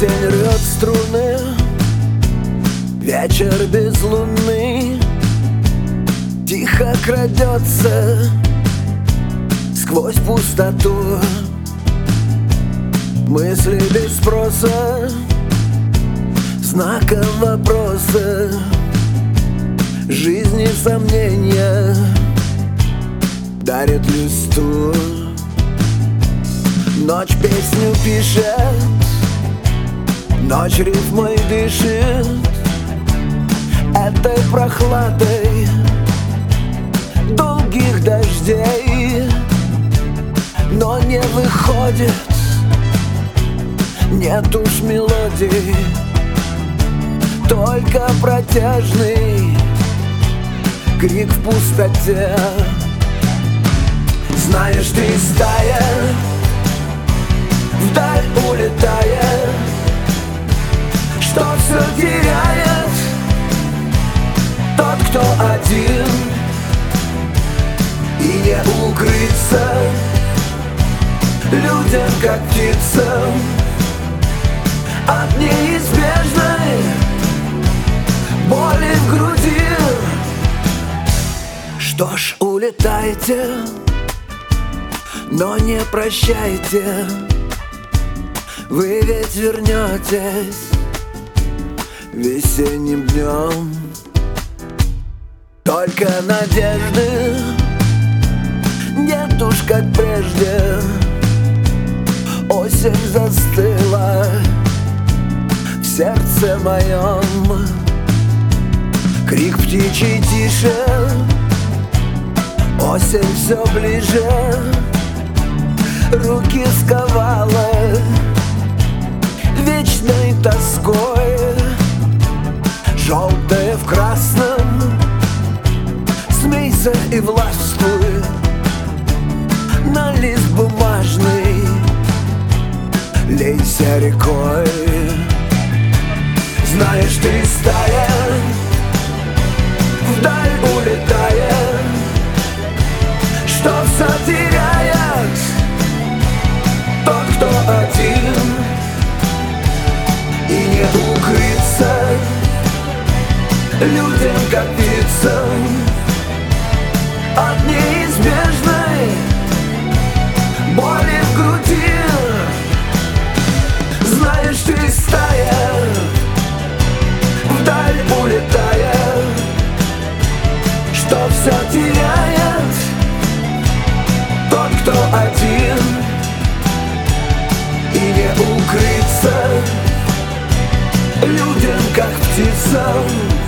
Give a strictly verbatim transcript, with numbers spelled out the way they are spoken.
День рвет струны, вечер безлунный тихо крадется сквозь пустоту. Мысли без спроса, знаком вопроса, жизни сомнения дарит листу. Ночь песню пишет, ночь рифмой дышит этой прохладой долгих дождей, но не выходит, нет уж мелодий, только протяжный крик в пустоте. Знаешь, ты стая, вдаль улетая, что все теряет тот, кто один, и не укрыться людям, как птицам, от неизбежной боли в груди. Что ж, улетайте, но не прощайте, вы ведь вернетесь весенним днем. Только надежды нет уж, как прежде. Осень застыла в сердце моем, крик птичий тише, осень все ближе, руки сковала вечной тоской, желтое в красном, смейся и властвуй на лист бумажный, лейся рекой. Знаешь, ты стая, вдаль улетая, что все теряет тот, кто один, и не укрыться людям, как птицам, от неизбежной боли в груди. Знаешь, ты стая, вдаль улетая, что все теряет тот, кто один, и не укрыться людям, как птицам,